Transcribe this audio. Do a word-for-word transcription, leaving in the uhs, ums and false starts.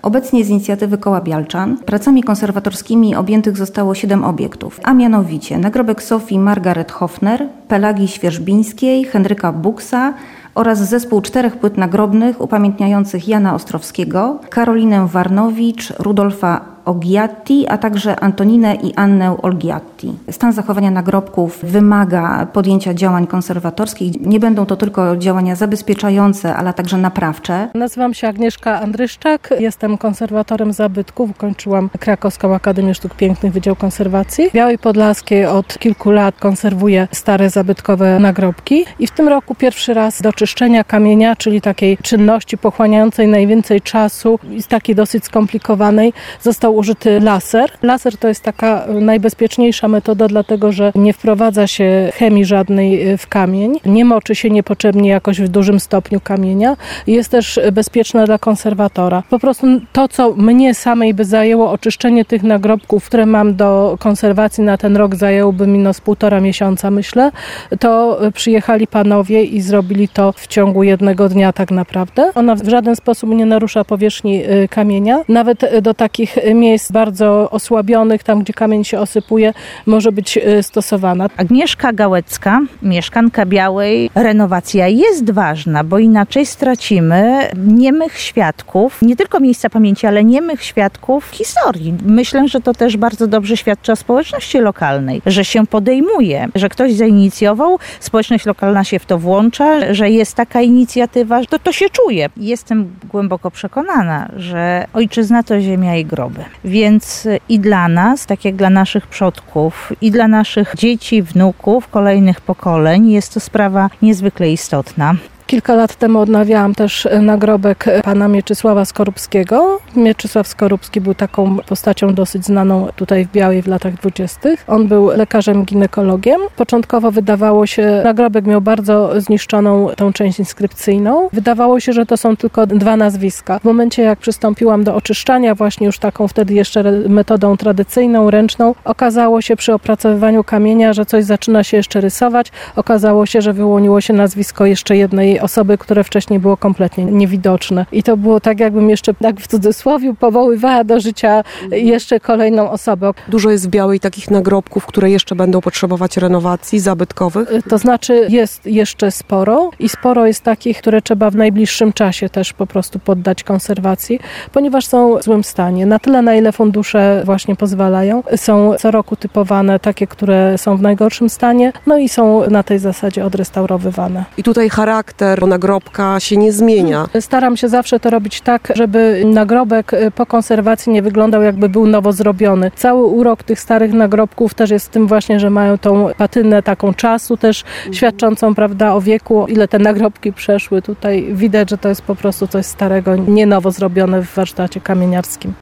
Obecnie z inicjatywy Koła Bialczan pracami konserwatorskimi objętych zostało siedem obiektów, a mianowicie nagrobek Sofii Margaret Hofner, Pelagii Świerzbińskiej, Henryka Buksa oraz zespół czterech płyt nagrobnych upamiętniających Jana Ostrowskiego, Karolinę Warnowicz, Rudolfa Ogiatti, a także Antoninę i Annę Olgiatti. Stan zachowania nagrobków wymaga podjęcia działań konserwatorskich. Nie będą to tylko działania zabezpieczające, ale także naprawcze. Nazywam się Agnieszka Andryszczak, jestem konserwatorem zabytków. Ukończyłam Krakowską Akademię Sztuk Pięknych Wydział Konserwacji. W Białej Podlaskiej od kilku lat konserwuję stare zabytkowe nagrobki i w tym roku pierwszy raz do czyszczenia kamienia, czyli takiej czynności pochłaniającej najwięcej czasu i takiej dosyć skomplikowanej, został użyty laser. Laser to jest taka najbezpieczniejsza metoda, dlatego że nie wprowadza się chemii żadnej w kamień, nie moczy się niepotrzebnie jakoś w dużym stopniu kamienia. Jest też bezpieczna dla konserwatora. Po prostu to, co mnie samej by zajęło oczyszczenie tych nagrobków, które mam do konserwacji na ten rok, zajęłoby mi no z półtora miesiąca, myślę, to przyjechali panowie i zrobili to w ciągu jednego dnia tak naprawdę. Ona w żaden sposób nie narusza powierzchni kamienia. Nawet do takich miejsc bardzo osłabionych, tam gdzie kamień się osypuje, może być stosowana. Agnieszka Gałecka, mieszkanka Białej. Renowacja jest ważna, bo inaczej stracimy niemych świadków, nie tylko miejsca pamięci, ale niemych świadków historii. Myślę, że to też bardzo dobrze świadczy o społeczności lokalnej, że się podejmuje, że ktoś zainicjował, społeczność lokalna się w to włącza, że jest taka inicjatywa, to to się czuje. Jestem głęboko przekonana, że ojczyzna to ziemia i groby. Więc i dla nas, tak jak dla naszych przodków, i dla naszych dzieci, wnuków, kolejnych pokoleń jest to sprawa niezwykle istotna. Kilka lat temu odnawiałam też nagrobek pana Mieczysława Skorupskiego. Mieczysław Skorupski był taką postacią dosyć znaną tutaj w Białej w latach dwudziestych. On był lekarzem ginekologiem. Początkowo wydawało się, nagrobek miał bardzo zniszczoną tą część inskrypcyjną. Wydawało się, że to są tylko dwa nazwiska. W momencie jak przystąpiłam do oczyszczania, właśnie już taką wtedy jeszcze metodą tradycyjną, ręczną, okazało się przy opracowywaniu kamienia, że coś zaczyna się jeszcze rysować. Okazało się, że wyłoniło się nazwisko jeszcze jednej osoby, które wcześniej było kompletnie niewidoczne. I to było tak, jakbym jeszcze, tak w cudzysłowie, powoływała do życia jeszcze kolejną osobę. Dużo jest w Białej takich nagrobków, które jeszcze będą potrzebować renowacji, zabytkowych? To znaczy jest jeszcze sporo i sporo jest takich, które trzeba w najbliższym czasie też po prostu poddać konserwacji, ponieważ są w złym stanie. Na tyle, na ile fundusze właśnie pozwalają. Są co roku typowane takie, które są w najgorszym stanie, no i są na tej zasadzie odrestaurowywane. I tutaj charakter nagrobka się nie zmienia. Staram się zawsze to robić tak, żeby nagrobek po konserwacji nie wyglądał, jakby był nowo zrobiony. Cały urok tych starych nagrobków też jest w tym właśnie, że mają tą patynę taką czasu też świadczącą, prawda, o wieku, ile te nagrobki przeszły. Tutaj widać, że to jest po prostu coś starego, nie nowo zrobione w warsztacie kamieniarskim.